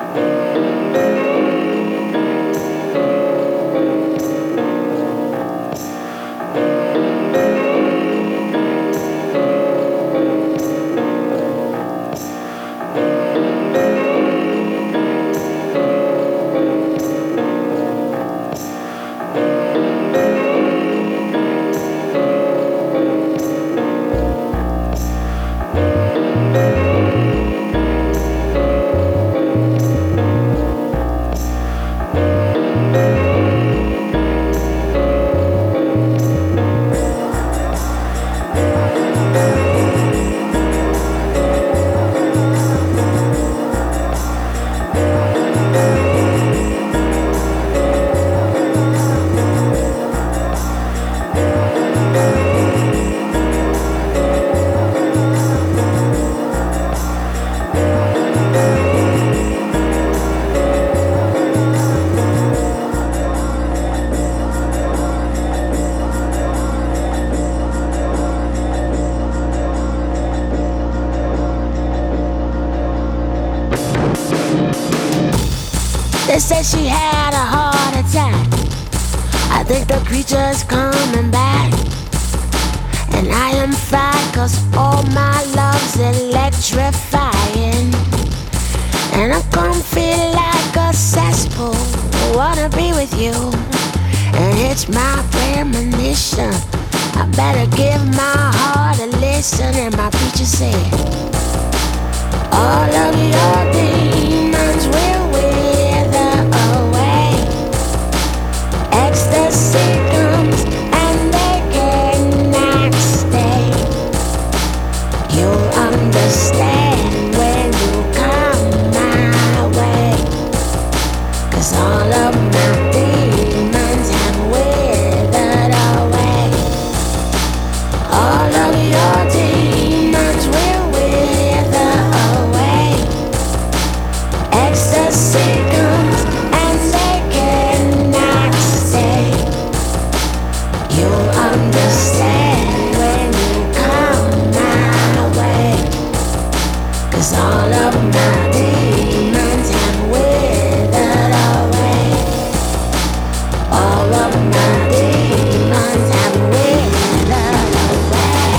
They said she had a heart attack. I think the creature's coming back. And I am fine, cause all my love's electrifying. And I'm comfy like a cesspool. I wanna be with you, and it's my premonition. I better give my heart a listen. And my preacher said, all of your demons will wither away. Ecstasy comes and they cannot stay. You'll understand when you come my way. Cause all of my demons have withered away. All of your demons will wither away. Ecstasy comes and they cannot stay. You'll understand when you come my way. Cause all of my demons have withered away. All of my demons have withered away.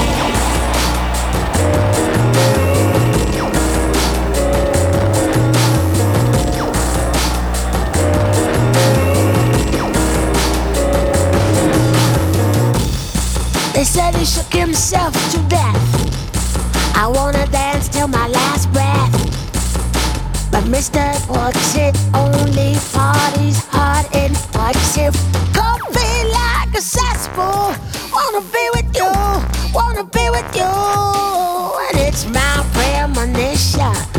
They said he shook himself to death. I wanna dance till my last breath. But Mr. Porksip only parties hard and Porksip. Coffee like a cesspool. Wanna be with you, wanna be with you. And it's my premonition.